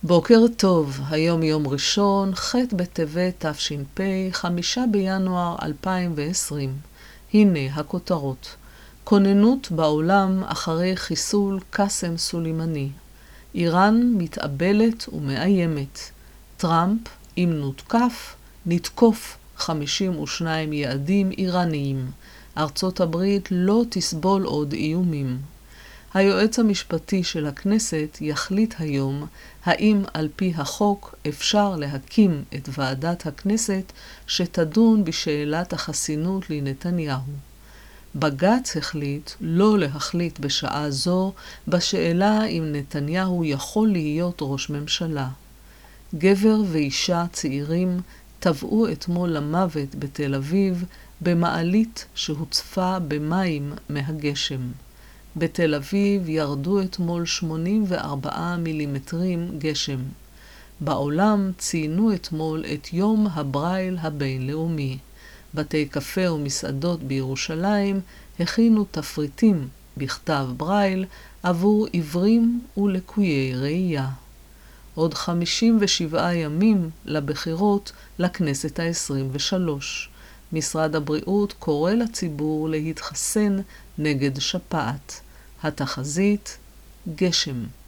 בוקר טוב, היום יום ראשון, ח' בטבת תש"פ, 5 בינואר 2020. הנה הכותרות. כוננות בעולם אחרי חיסול קאסם סולימני. איראן מתאבלת ומאיימת. טראמפ, אם נותקף, נתקוף 52 יעדים איראניים. ארצות הברית לא תסבול עוד איומים. היועץ המשפטי של הכנסת יחליט היום האם על פי החוק אפשר להקים את ועדת הכנסת שתדון בשאלת החסינות לנתניהו. בג"ץ החליט לא להחליט בשעה זו בשאלה אם נתניהו יכול להיות ראש ממשלה. גבר ואישה צעירים טבעו אתמול למוות בתל אביב במעלית שהוצפה במים מהגשם. בתל אביב ירדו אתמול 84 מילימטרים גשם. בעולם ציינו אתמול את יום הברייל הבינלאומי. בתי קפה ומסעדות בירושלים הכינו תפריטים בכתב ברייל עבור עיוורים ולקויי ראייה. עוד 57 ימים לבחירות לכנסת ה-23. משרד הבריאות קורא לציבור להתחסן נגד שפעת. התחזית, גשם.